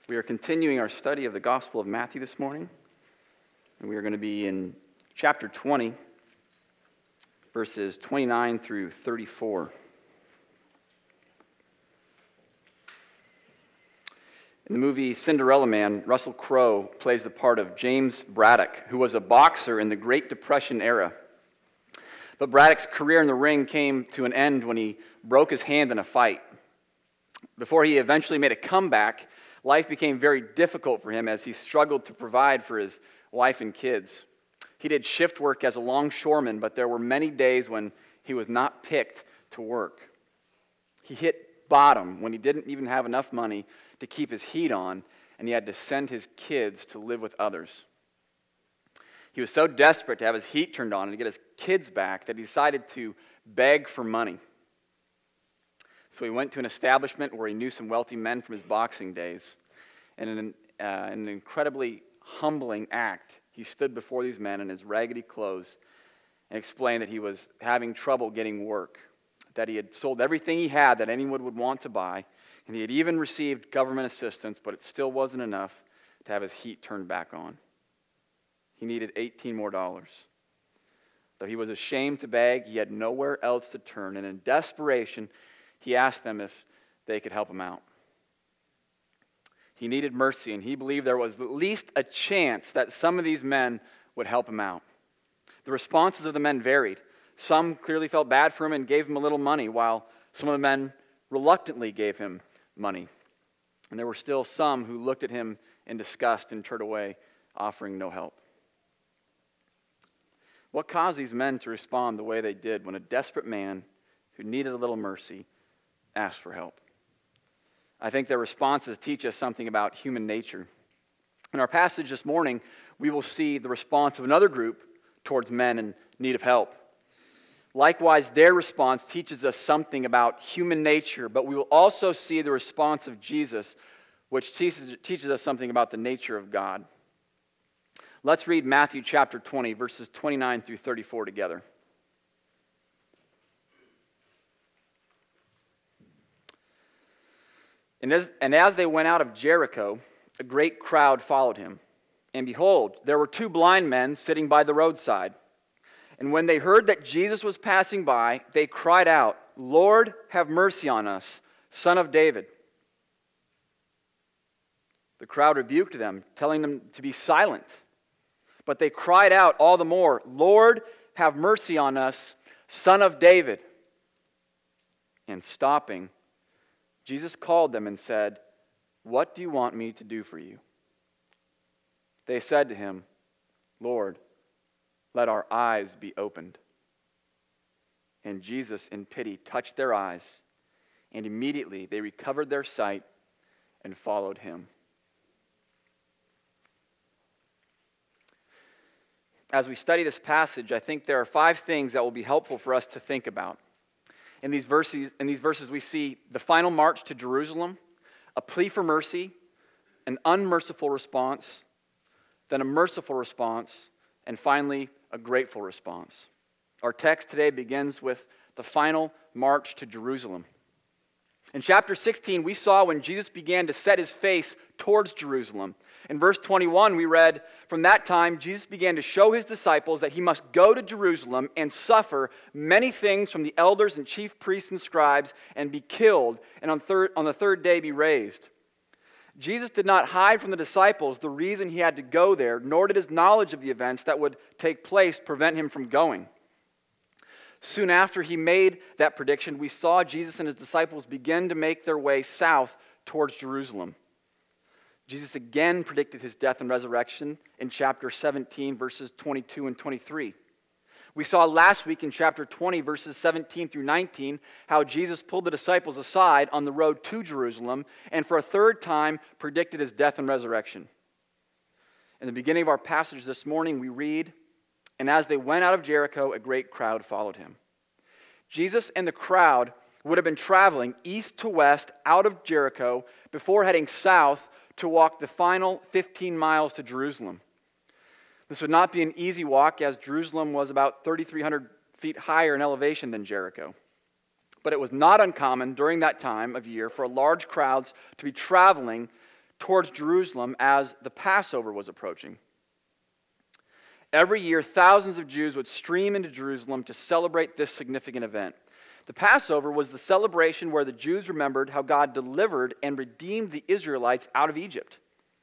We are continuing our study of the Gospel of Matthew this morning, and we are going to be in chapter 20, verses 29 through 34. In the movie Cinderella Man, Russell Crowe plays the part of James Braddock, who was a boxer in the Great Depression era. But Braddock's career in the ring came to an end when he broke his hand in a fight. Before he eventually made a comeback, life became very difficult for him as he struggled to provide for his wife and kids. He did shift work as a longshoreman, but there were many days when he was not picked to work. He hit bottom when he didn't even have enough money to keep his heat on, and he had to send his kids to live with others. He was so desperate to have his heat turned on and to get his kids back that he decided to beg for money. So he went to an establishment where he knew some wealthy men from his boxing days. And in an incredibly humbling act, he stood before these men in his raggedy clothes and explained that he was having trouble getting work, that he had sold everything he had that anyone would want to buy, and he had even received government assistance, but it still wasn't enough to have his heat turned back on. He needed $18 more. Though he was ashamed to beg, he had nowhere else to turn, and in desperation, he asked them if they could help him out. He needed mercy, and he believed there was at least a chance that some of these men would help him out. The responses of the men varied. Some clearly felt bad for him and gave him a little money, while some of the men reluctantly gave him money. And there were still some who looked at him in disgust and turned away, offering no help. What caused these men to respond the way they did when a desperate man who needed a little mercy asked for help? I think their responses teach us something about human nature. In our passage this morning, we will see the response of another group towards men in need of help. Likewise, their response teaches us something about human nature, but we will also see the response of Jesus, which teaches us something about the nature of God. Let's read Matthew chapter 20, verses 29 through 34 together. And as they went out of Jericho, a great crowd followed him. And behold, there were two blind men sitting by the roadside. And when they heard that Jesus was passing by, they cried out, "Lord, have mercy on us, Son of David." The crowd rebuked them, telling them to be silent. But they cried out all the more, "Lord, have mercy on us, Son of David." And stopping, Jesus called them and said, "What do you want me to do for you?" They said to him, "Lord, let our eyes be opened." And Jesus, in pity, touched their eyes, and immediately they recovered their sight and followed him. As we study this passage, I think there are 5 things that will be helpful for us to think about. In these verses, we see the final march to Jerusalem, a plea for mercy, an unmerciful response, then a merciful response, and finally, a grateful response. Our text today begins with the final march to Jerusalem. In chapter 16, we saw when Jesus began to set his face towards Jerusalem. In verse 21, we read, "From that time, Jesus began to show his disciples that he must go to Jerusalem and suffer many things from the elders and chief priests and scribes and be killed, and on the third day be raised." Jesus did not hide from the disciples the reason he had to go there, nor did his knowledge of the events that would take place prevent him from going. Soon after he made that prediction, we saw Jesus and his disciples begin to make their way south towards Jerusalem. Jesus again predicted his death and resurrection in chapter 17, verses 22 and 23. We saw last week in chapter 20, verses 17 through 19, how Jesus pulled the disciples aside on the road to Jerusalem and for a third time predicted his death and resurrection. In the beginning of our passage this morning, we read, "And as they went out of Jericho, a great crowd followed him." Jesus and the crowd would have been traveling east to west out of Jericho before heading south to walk the final 15 miles to Jerusalem. This would not be an easy walk, as Jerusalem was about 3,300 feet higher in elevation than Jericho. But it was not uncommon during that time of year for large crowds to be traveling towards Jerusalem as the Passover was approaching. Every year, thousands of Jews would stream into Jerusalem to celebrate this significant event. The Passover was the celebration where the Jews remembered how God delivered and redeemed the Israelites out of Egypt.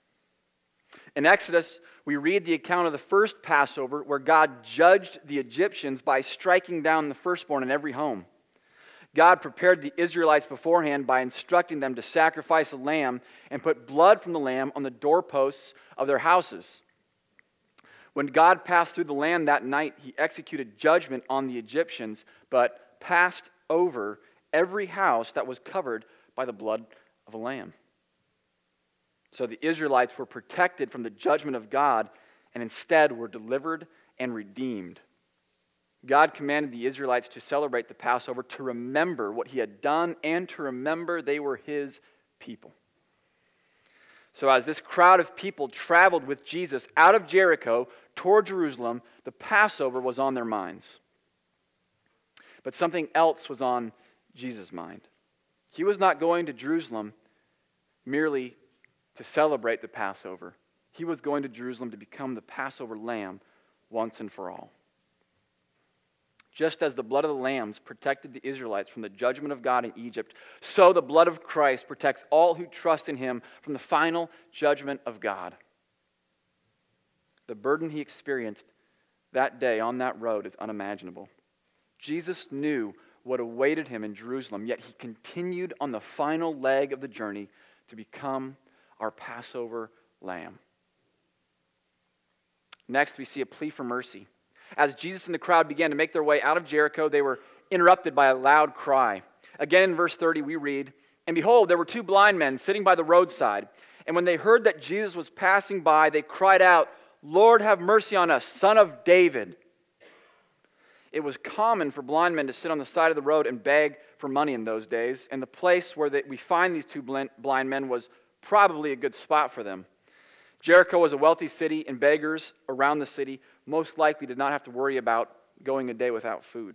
In Exodus, we read the account of the first Passover where God judged the Egyptians by striking down the firstborn in every home. God prepared the Israelites beforehand by instructing them to sacrifice a lamb and put blood from the lamb on the doorposts of their houses. When God passed through the land that night, he executed judgment on the Egyptians, but passed over every house that was covered by the blood of a lamb. So the Israelites were protected from the judgment of God and instead were delivered and redeemed. God commanded the Israelites to celebrate the Passover, to remember what he had done and to remember they were his people. So as this crowd of people traveled with Jesus out of Jericho toward Jerusalem, the Passover was on their minds. But something else was on Jesus' mind. He was not going to Jerusalem merely to celebrate the Passover. He was going to Jerusalem to become the Passover lamb once and for all. Just as the blood of the lambs protected the Israelites from the judgment of God in Egypt, so the blood of Christ protects all who trust in him from the final judgment of God. The burden he experienced that day on that road is unimaginable. Jesus knew what awaited him in Jerusalem, yet he continued on the final leg of the journey to become our Passover lamb. Next, we see a plea for mercy. As Jesus and the crowd began to make their way out of Jericho, they were interrupted by a loud cry. Again, in verse 30, we read, "And behold, there were two blind men sitting by the roadside. And when they heard that Jesus was passing by, they cried out, 'Lord, have mercy on us, Son of David.'" It was common for blind men to sit on the side of the road and beg for money in those days, and the place where we find these two blind men was probably a good spot for them. Jericho was a wealthy city, and beggars around the city most likely did not have to worry about going a day without food.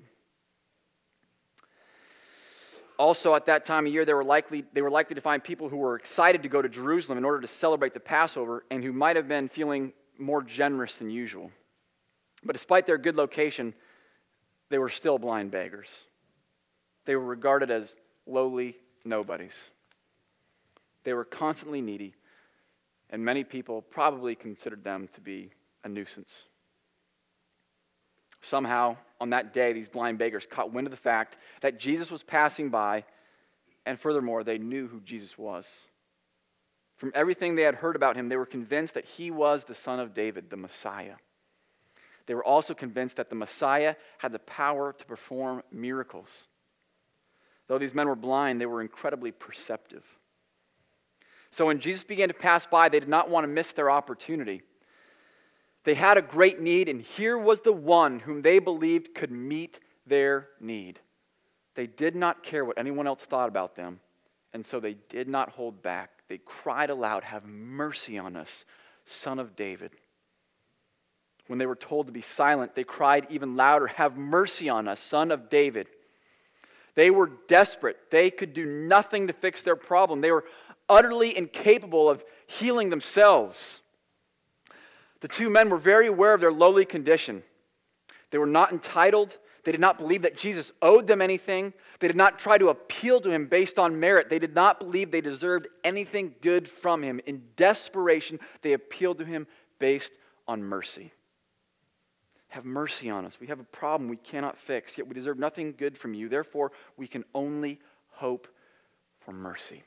Also, at that time of year, they were likely to find people who were excited to go to Jerusalem in order to celebrate the Passover and who might have been feeling more generous than usual. But despite their good location, they were still blind beggars. They were regarded as lowly nobodies. They were constantly needy, and many people probably considered them to be a nuisance. Somehow, on that day, these blind beggars caught wind of the fact that Jesus was passing by, and furthermore, they knew who Jesus was. From everything they had heard about him, they were convinced that he was the Son of David, the Messiah. They were also convinced that the Messiah had the power to perform miracles. Though these men were blind, they were incredibly perceptive. So when Jesus began to pass by, they did not want to miss their opportunity. They had a great need, and here was the one whom they believed could meet their need. They did not care what anyone else thought about them, and so they did not hold back. They cried aloud, "Have mercy on us, Son of David." When they were told to be silent, they cried even louder, "Have mercy on us, Son of David." They were desperate. They could do nothing to fix their problem. They were utterly incapable of healing themselves. The two men were very aware of their lowly condition. They were not entitled. They did not believe that Jesus owed them anything. They did not try to appeal to him based on merit. They did not believe they deserved anything good from him. In desperation, they appealed to him based on mercy. Have mercy on us. We have a problem we cannot fix, yet we deserve nothing good from you. Therefore, we can only hope for mercy.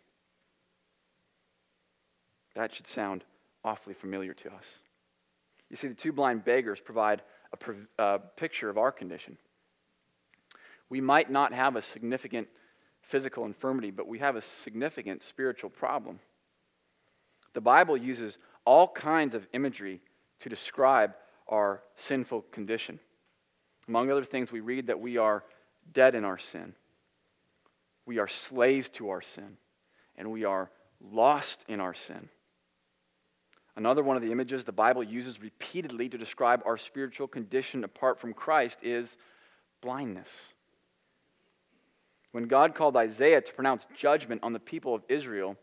That should sound awfully familiar to us. You see, the two blind beggars provide a picture of our condition. We might not have a significant physical infirmity, but we have a significant spiritual problem. The Bible uses all kinds of imagery to describe our sinful condition. Among other things, we read that we are dead in our sin. We are slaves to our sin, and we are lost in our sin. Another one of the images the Bible uses repeatedly to describe our spiritual condition apart from Christ is blindness. When God called Isaiah to pronounce judgment on the people of Israel,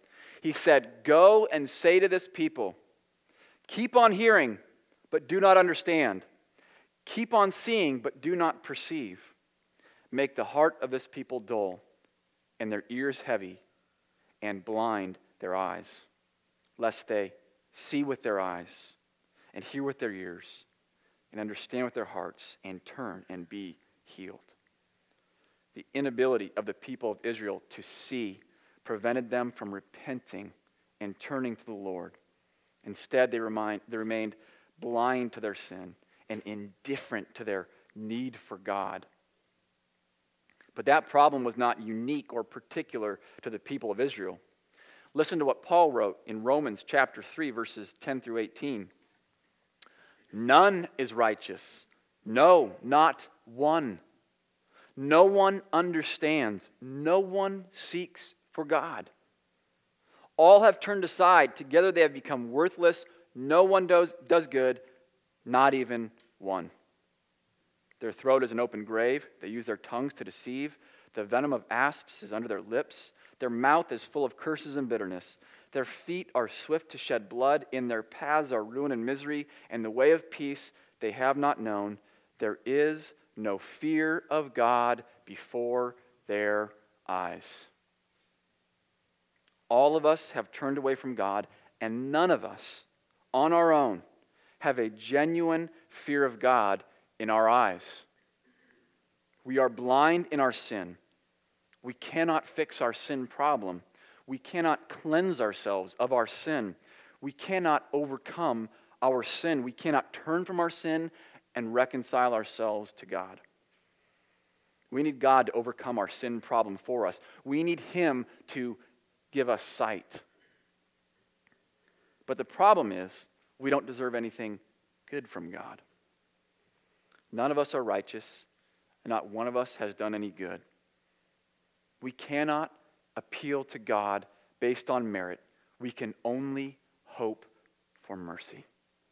He said, "Go and say to this people, keep on hearing, but do not understand. Keep on seeing, but do not perceive. Make the heart of this people dull, and their ears heavy, and blind their eyes, lest they see with their eyes, and hear with their ears, and understand with their hearts, and turn and be healed." The inability of the people of Israel to see prevented them from repenting and turning to the Lord. Instead, they remained blind to their sin and indifferent to their need for God. But that problem was not unique or particular to the people of Israel. Listen to what Paul wrote in Romans chapter 3, verses 10 through 18. "None is righteous, no, not one. No one understands, no one seeks for God. All have turned aside, together they have become worthless. No one does good, not even one. Their throat is an open grave. They use their tongues to deceive. The venom of asps is under their lips. Their mouth is full of curses and bitterness. Their feet are swift to shed blood. In their paths are ruin and misery, and the way of peace they have not known. There is no fear of God before their eyes." All of us have turned away from God, and none of us, on our own, have a genuine fear of God in our eyes. We are blind in our sin. We cannot fix our sin problem. We cannot cleanse ourselves of our sin. We cannot overcome our sin. We cannot turn from our sin and reconcile ourselves to God. We need God to overcome our sin problem for us. We need Him to give us sight. But the problem is, we don't deserve anything good from God. None of us are righteous, and not one of us has done any good. We cannot appeal to God based on merit. We can only hope for mercy.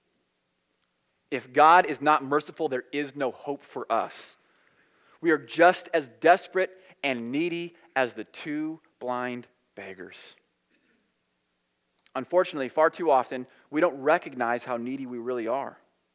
If God is not merciful, there is no hope for us. We are just as desperate and needy as the two blind beggars. Unfortunately, far too often, we don't recognize how needy we really are.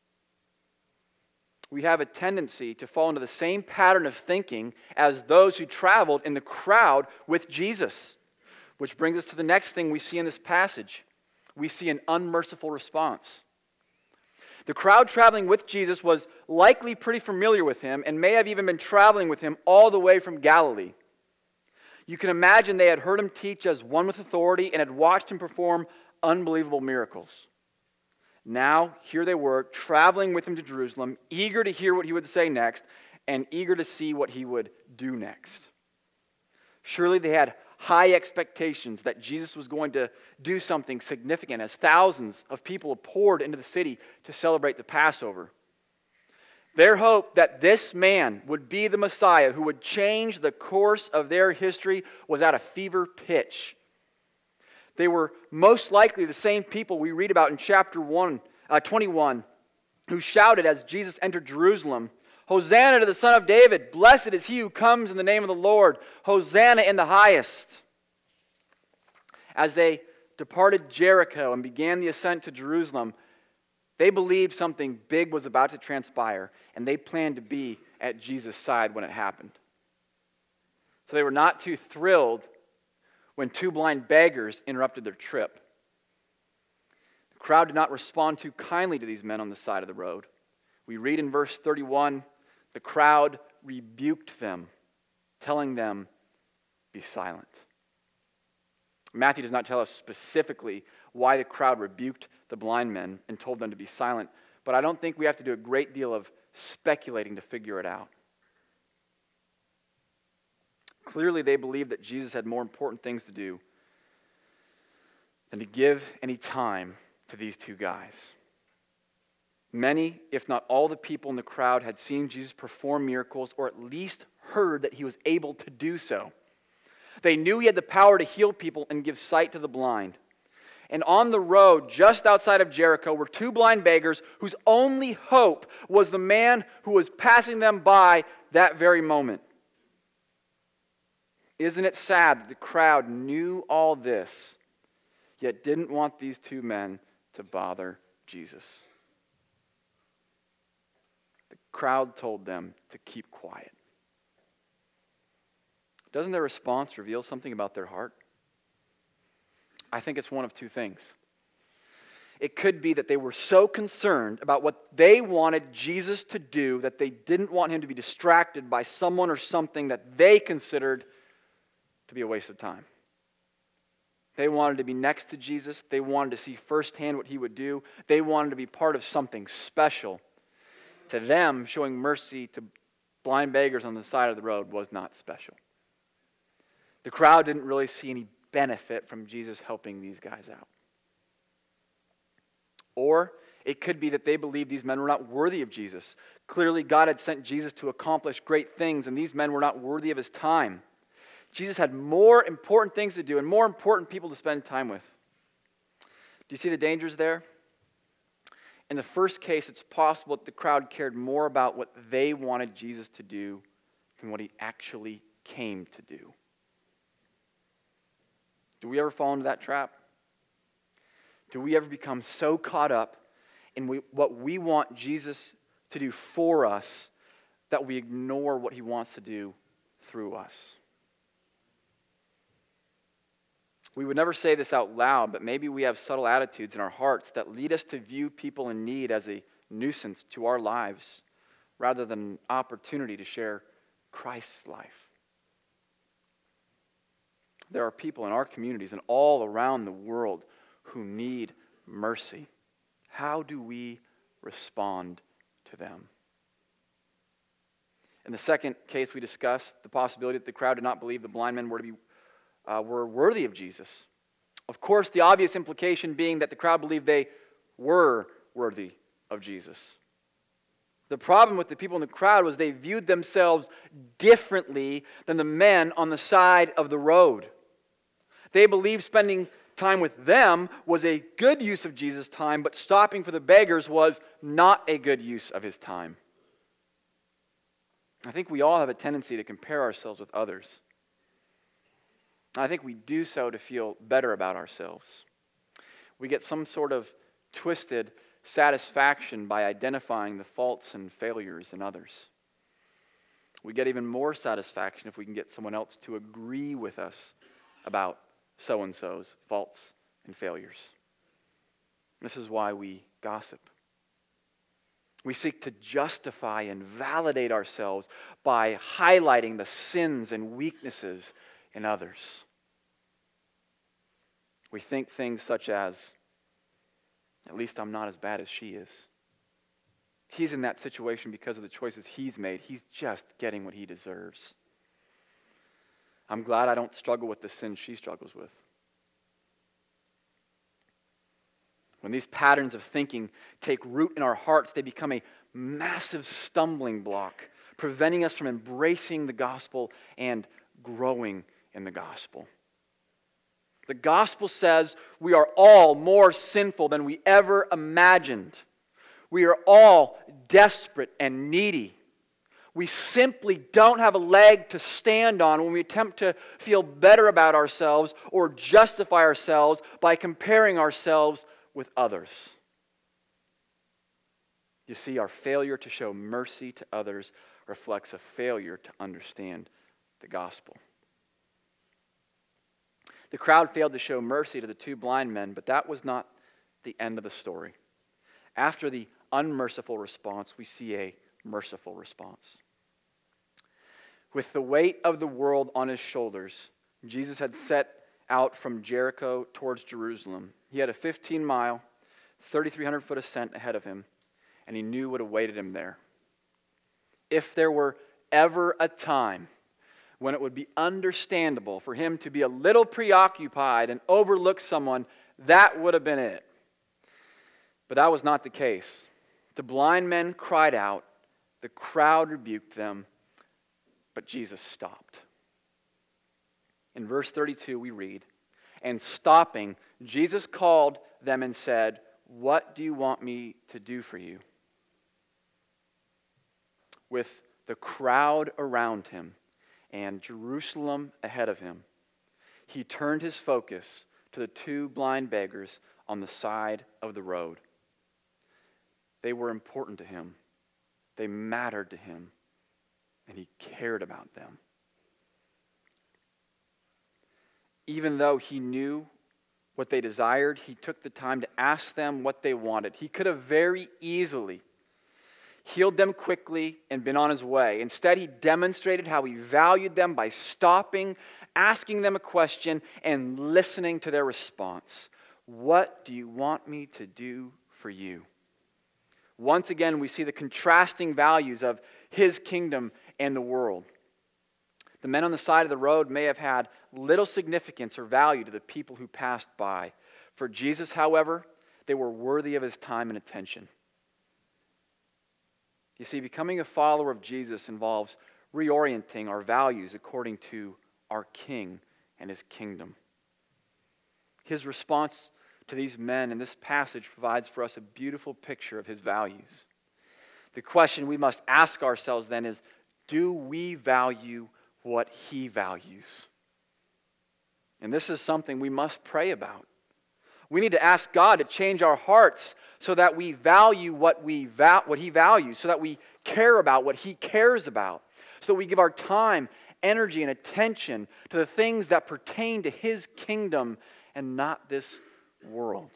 We have a tendency to fall into the same pattern of thinking as those who traveled in the crowd with Jesus. Which brings us to the next thing we see in this passage. We see an unmerciful response. The crowd traveling with Jesus was likely pretty familiar with him and may have even been traveling with him all the way from Galilee. You can imagine they had heard him teach as one with authority and had watched him perform unbelievable miracles. Now, here they were, traveling with him to Jerusalem, eager to hear what he would say next and eager to see what he would do next. Surely they had high expectations that Jesus was going to do something significant as thousands of people poured into the city to celebrate the Passover. Their hope that this man would be the Messiah who would change the course of their history was at a fever pitch. They were most likely the same people we read about in chapter 21 who shouted as Jesus entered Jerusalem, "Hosanna to the Son of David! Blessed is he who comes in the name of the Lord! Hosanna in the highest!" As they departed Jericho and began the ascent to Jerusalem, they believed something big was about to transpire, and they planned to be at Jesus' side when it happened. So they were not too thrilled when two blind beggars interrupted their trip. The crowd did not respond too kindly to these men on the side of the road. We read in verse 31, the crowd rebuked them, telling them, "Be silent." Matthew does not tell us specifically why the crowd rebuked the blind men and told them to be silent, but I don't think we have to do a great deal of speculating to figure it out. Clearly, they believed that Jesus had more important things to do than to give any time to these two guys. Many, if not all the people in the crowd had seen Jesus perform miracles or at least heard that he was able to do so. They knew he had the power to heal people and give sight to the blind. And on the road just outside of Jericho were two blind beggars whose only hope was the man who was passing them by that very moment. Isn't it sad that the crowd knew all this yet didn't want these two men to bother Jesus. The crowd told them to keep quiet. Doesn't their response reveal something about their heart? I think it's one of two things. It could be that they were so concerned about what they wanted Jesus to do that they didn't want him to be distracted by someone or something that they considered to be a waste of time. They wanted to be next to Jesus. They wanted to see firsthand what he would do. They wanted to be part of something special. To them, showing mercy to blind beggars on the side of the road was not special. The crowd didn't really see any benefit from Jesus helping these guys out. Or it could be that they believed these men were not worthy of Jesus. Clearly, God had sent Jesus to accomplish great things, and these men were not worthy of his time. Jesus had more important things to do and more important people to spend time with. Do you see the dangers there? In the first case, it's possible that the crowd cared more about what they wanted Jesus to do than what he actually came to do. Do we ever fall into that trap? Do we ever become so caught up in what we want Jesus to do for us that we ignore what he wants to do through us? We would never say this out loud, but maybe we have subtle attitudes in our hearts that lead us to view people in need as a nuisance to our lives rather than an opportunity to share Christ's life. There are people in our communities and all around the world who need mercy. How do we respond to them? In the second case we discussed, the possibility that the crowd did not believe the blind men were worthy of Jesus. Of course, the obvious implication being that the crowd believed they were worthy of Jesus. The problem with the people in the crowd was they viewed themselves differently than the men on the side of the road. They believed spending time with them was a good use of Jesus' time, but stopping for the beggars was not a good use of his time. I think we all have a tendency to compare ourselves with others. I think we do so to feel better about ourselves. We get some sort of twisted satisfaction by identifying the faults and failures in others. We get even more satisfaction if we can get someone else to agree with us about so-and-so's faults and failures. This is why we gossip. We seek to justify and validate ourselves by highlighting the sins and weaknesses in others. We think things such as, at least I'm not as bad as she is. He's in that situation because of the choices he's made. He's just getting what he deserves. I'm glad I don't struggle with the sin she struggles with. When these patterns of thinking take root in our hearts, they become a massive stumbling block, preventing us from embracing the gospel and growing in the gospel. The gospel says we are all more sinful than we ever imagined. We are all desperate and needy. We simply don't have a leg to stand on when we attempt to feel better about ourselves or justify ourselves by comparing ourselves with others. You see, our failure to show mercy to others reflects a failure to understand the gospel. The crowd failed to show mercy to the two blind men, but that was not the end of the story. After the unmerciful response, we see a merciful response. With the weight of the world on his shoulders, Jesus had set out from Jericho towards Jerusalem. He had a 15-mile, 3,300-foot ascent ahead of him, and he knew what awaited him there. If there were ever a time when it would be understandable for him to be a little preoccupied and overlook someone, that would have been it. But that was not the case. The blind men cried out, the crowd rebuked them, but Jesus stopped. In verse 32 we read, "And stopping, Jesus called them and said, 'What do you want me to do for you?' With the crowd around him and Jerusalem ahead of him, he turned his focus to the two blind beggars on the side of the road. They were important to him. They mattered to him. And he cared about them. Even though he knew what they desired, he took the time to ask them what they wanted. He could have very easily healed them quickly and been on his way. Instead, he demonstrated how he valued them by stopping, asking them a question, and listening to their response. What do you want me to do for you? Once again, we see the contrasting values of his kingdom and the world. The men on the side of the road may have had little significance or value to the people who passed by. For Jesus, however, they were worthy of his time and attention. You see, becoming a follower of Jesus involves reorienting our values according to our King and his kingdom. His response to these men in this passage provides for us a beautiful picture of his values. The question we must ask ourselves then is, do we value what he values? And this is something we must pray about. We need to ask God to change our hearts so that we value what he values, so that we care about what he cares about, so that we give our time, energy, and attention to the things that pertain to his kingdom and not this world.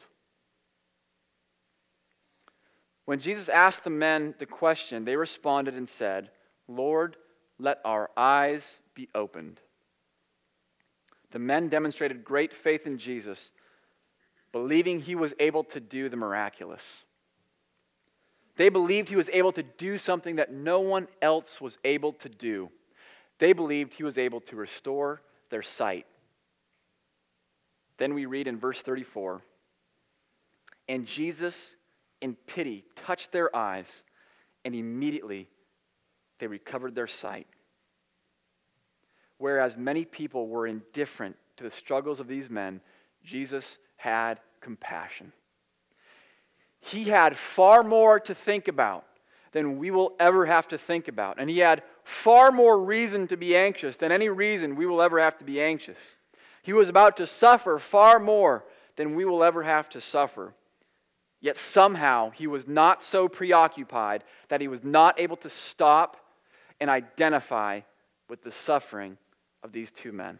When Jesus asked the men the question, they responded and said, "Lord, let our eyes be opened." The men demonstrated great faith in Jesus, believing he was able to do the miraculous. They believed he was able to do something that no one else was able to do. They believed he was able to restore their sight. Then we read in verse 34, "And Jesus, in pity, touched their eyes, and immediately they recovered their sight." Whereas many people were indifferent to the struggles of these men, Jesus had compassion. He had far more to think about than we will ever have to think about. And he had far more reason to be anxious than any reason we will ever have to be anxious. He was about to suffer far more than we will ever have to suffer. Yet somehow he was not so preoccupied that he was not able to stop and identify with the suffering of these two men.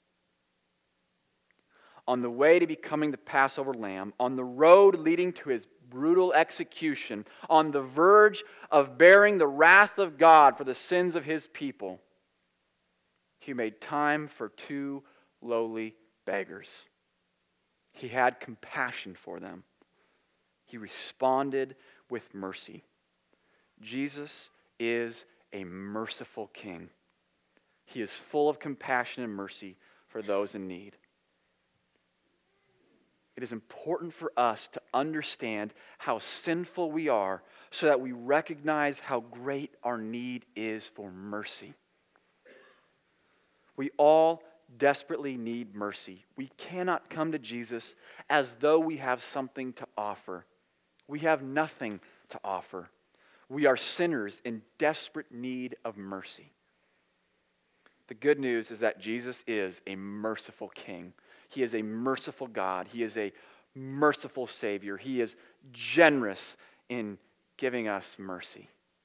On the way to becoming the Passover lamb, on the road leading to his brutal execution, on the verge of bearing the wrath of God for the sins of his people, he made time for two lowly beggars. He had compassion for them. He responded with mercy. Jesus is a merciful king. He is full of compassion and mercy for those in need. It is important for us to understand how sinful we are so that we recognize how great our need is for mercy. We all desperately need mercy. We cannot come to Jesus as though we have something to offer. We have nothing to offer. We are sinners in desperate need of mercy. The good news is that Jesus is a merciful King. He is a merciful God. He is a merciful Savior. He is generous in giving us mercy.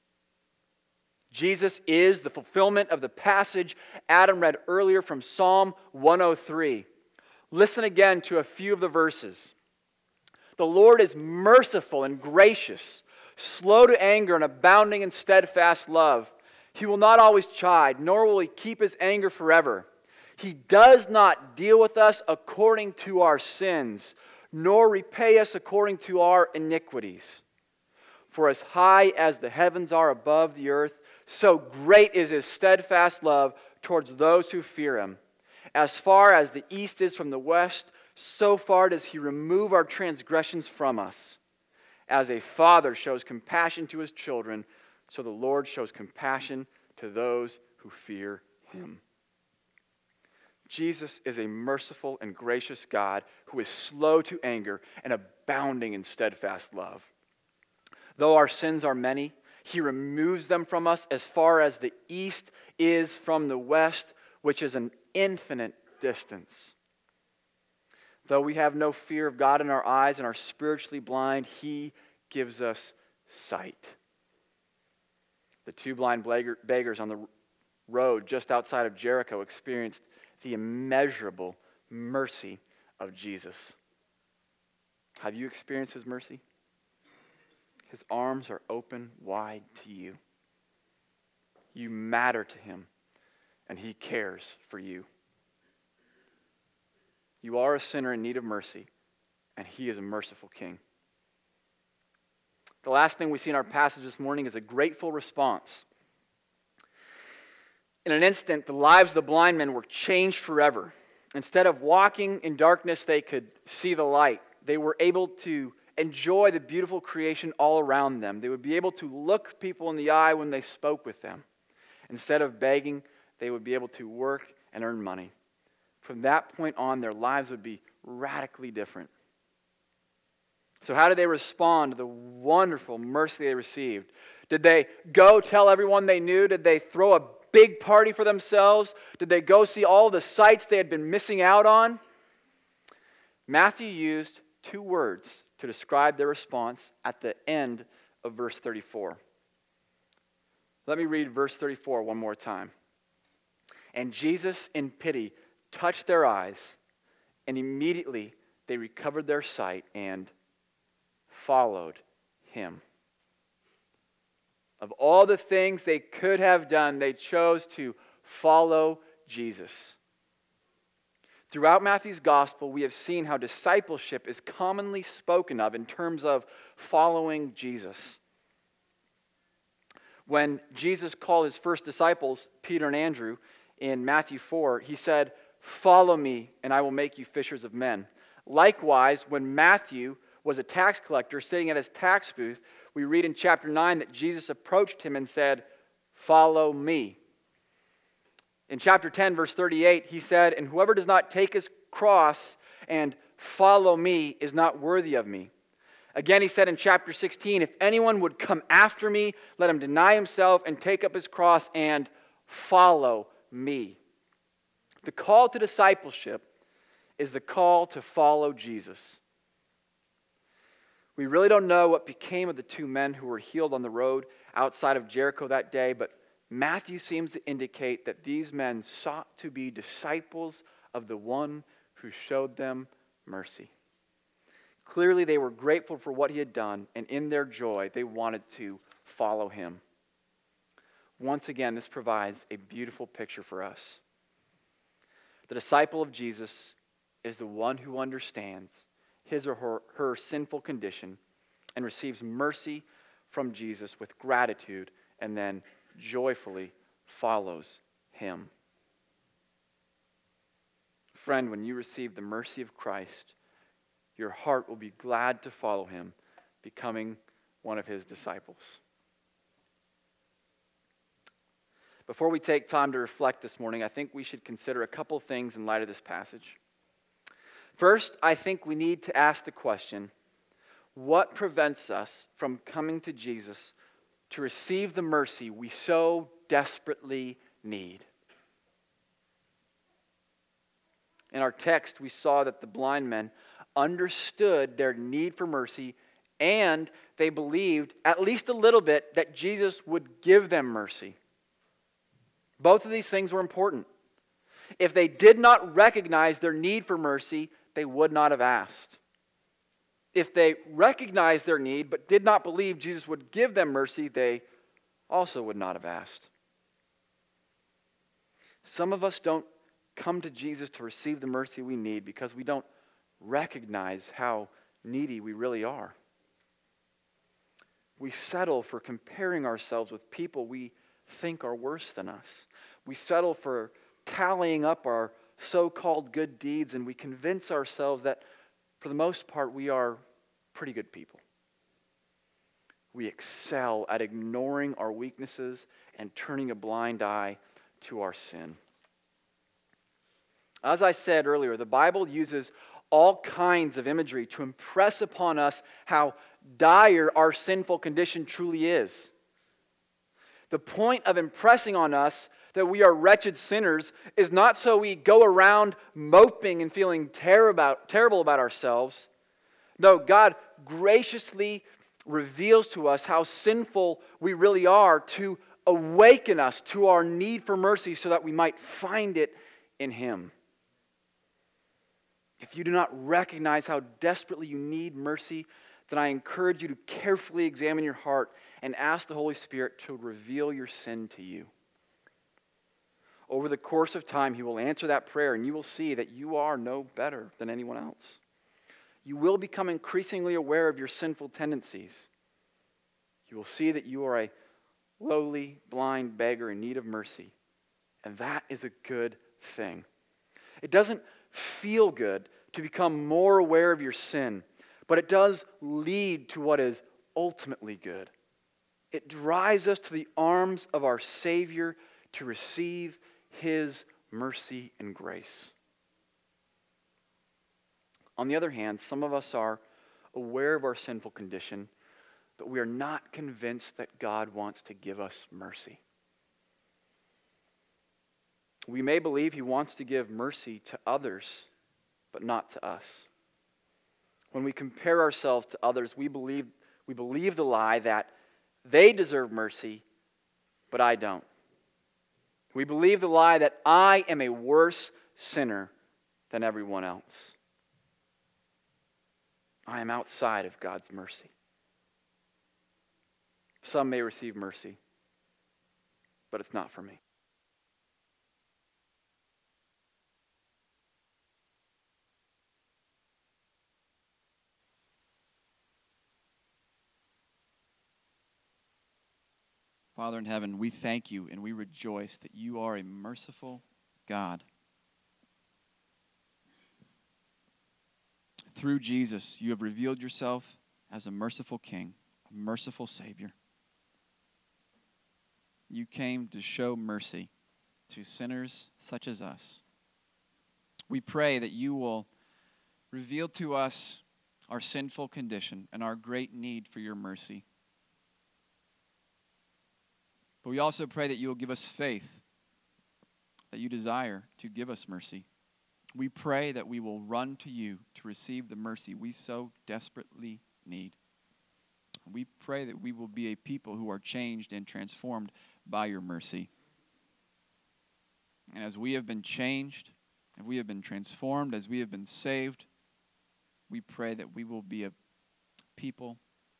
Jesus is the fulfillment of the passage Adam read earlier from Psalm 103. Listen again to a few of the verses. "The Lord is merciful and gracious, slow to anger and abounding in steadfast love. He will not always chide, nor will he keep his anger forever. He does not deal with us according to our sins, nor repay us according to our iniquities. For as high as the heavens are above the earth, so great is his steadfast love towards those who fear him. As far as the east is from the west, so far does he remove our transgressions from us. As a father shows compassion to his children, so the Lord shows compassion to those who fear him." Jesus is a merciful and gracious God who is slow to anger and abounding in steadfast love. Though our sins are many, he removes them from us as far as the east is from the west, which is an infinite distance. Though we have no fear of God in our eyes and are spiritually blind, He gives us sight. The two blind beggars on the road just outside of Jericho experienced the immeasurable mercy of Jesus. Have you experienced His mercy? His arms are open wide to you. You matter to Him, and He cares for you. You are a sinner in need of mercy, and He is a merciful King. The last thing we see in our passage this morning is a grateful response. In an instant, the lives of the blind men were changed forever. Instead of walking in darkness, they could see the light. They were able to enjoy the beautiful creation all around them. They would be able to look people in the eye when they spoke with them. Instead of begging, they would be able to work and earn money. From that point on, their lives would be radically different. So how did they respond to the wonderful mercy they received? Did they go tell everyone they knew? Did they throw a big party for themselves? Did they go see all the sights they had been missing out on? Matthew used two words to describe their response at the end of verse 34. Let me read verse 34 one more time. And Jesus, in pity, touched their eyes, and immediately they recovered their sight and followed Him. Of all the things they could have done, they chose to follow Jesus. Throughout Matthew's gospel, we have seen how discipleship is commonly spoken of in terms of following Jesus. When Jesus called His first disciples, Peter and Andrew, in Matthew 4, He said, "Follow me, and I will make you fishers of men." Likewise, when Matthew was a tax collector sitting at his tax booth, we read in chapter 9 that Jesus approached him and said, "Follow me." In chapter 10, verse 38, He said, "And whoever does not take his cross and follow me is not worthy of me." Again, He said in chapter 16, "If anyone would come after me, let him deny himself and take up his cross and follow me." The call to discipleship is the call to follow Jesus. We really don't know what became of the two men who were healed on the road outside of Jericho that day, but Matthew seems to indicate that these men sought to be disciples of the one who showed them mercy. Clearly, they were grateful for what He had done, and in their joy, they wanted to follow Him. Once again, this provides a beautiful picture for us. The disciple of Jesus is the one who understands his or her sinful condition and receives mercy from Jesus with gratitude and then joyfully follows Him. Friend, when you receive the mercy of Christ, your heart will be glad to follow Him, becoming one of His disciples. Before we take time to reflect this morning, I think we should consider a couple things in light of this passage. First, I think we need to ask the question, what prevents us from coming to Jesus to receive the mercy we so desperately need? In our text, we saw that the blind men understood their need for mercy, and they believed, at least a little bit, that Jesus would give them mercy. Both of these things were important. If they did not recognize their need for mercy, they would not have asked. If they recognized their need but did not believe Jesus would give them mercy, they also would not have asked. Some of us don't come to Jesus to receive the mercy we need because we don't recognize how needy we really are. We settle for comparing ourselves with people we think are worse than us. We settle for tallying up our so-called good deeds, and we convince ourselves that for the most part we are pretty good people. We excel at ignoring our weaknesses and turning a blind eye to our sin. As I said earlier, the Bible uses all kinds of imagery to impress upon us how dire our sinful condition truly is. The point of impressing on us that we are wretched sinners is not so we go around moping and feeling terrible about ourselves. No, God graciously reveals to us how sinful we really are to awaken us to our need for mercy so that we might find it in Him. If you do not recognize how desperately you need mercy, then I encourage you to carefully examine your heart and ask the Holy Spirit to reveal your sin to you. Over the course of time, He will answer that prayer, and you will see that you are no better than anyone else. You will become increasingly aware of your sinful tendencies. You will see that you are a lowly, blind beggar in need of mercy, and that is a good thing. It doesn't feel good to become more aware of your sin, but it does lead to what is ultimately good. It drives us to the arms of our Savior to receive His mercy and grace. On the other hand, some of us are aware of our sinful condition, but we are not convinced that God wants to give us mercy. We may believe He wants to give mercy to others, but not to us. When we compare ourselves to others, we believe the lie that they deserve mercy, but I don't. We believe the lie that I am a worse sinner than everyone else. I am outside of God's mercy. Some may receive mercy, but it's not for me. Father in heaven, we thank you and we rejoice that you are a merciful God. Through Jesus, you have revealed yourself as a merciful King, a merciful Savior. You came to show mercy to sinners such as us. We pray that you will reveal to us our sinful condition and our great need for your mercy. But we also pray that you will give us faith, that you desire to give us mercy. We pray that we will run to you to receive the mercy we so desperately need. We pray that we will be a people who are changed and transformed by your mercy. And as we have been changed, as we have been transformed, as we have been saved, we pray that we will be a people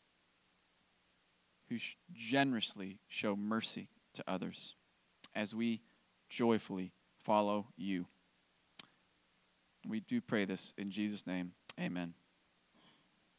who generously show mercy to others as we joyfully follow you. We do pray this in Jesus' name. Amen.